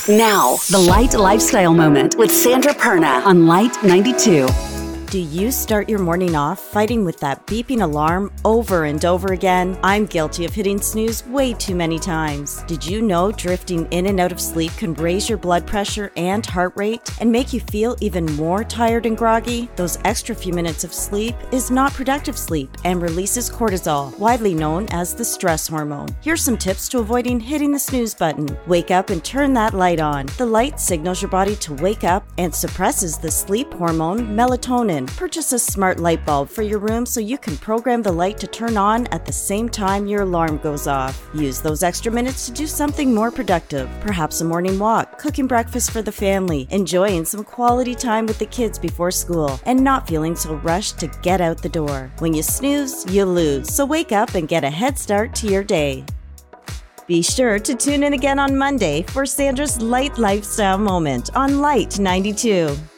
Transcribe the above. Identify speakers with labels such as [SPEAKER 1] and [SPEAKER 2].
[SPEAKER 1] Now, the Light Lifestyle Moment with Sandra Perna on Light 92.
[SPEAKER 2] Do you start your morning off fighting with that beeping alarm over and over again? I'm guilty of hitting snooze way too many times. Did you know drifting in and out of sleep can raise your blood pressure and heart rate and make you feel even more tired and groggy? Those extra few minutes of sleep is not productive sleep and releases cortisol, widely known as the stress hormone. Here's some tips to avoiding hitting the snooze button. Wake up and turn that light on. The light signals your body to wake up and suppresses the sleep hormone melatonin. Purchase a smart light bulb for your room so you can program the light to turn on at the same time your alarm goes off. Use those extra minutes to do something more productive, perhaps a morning walk, cooking breakfast for the family, enjoying some quality time with the kids before school, and not feeling so rushed to get out the door. When you snooze, you lose, so wake up and get a head start to your day. Be sure to tune in again on Monday for Sandra's Light Lifestyle Moment on Light 92.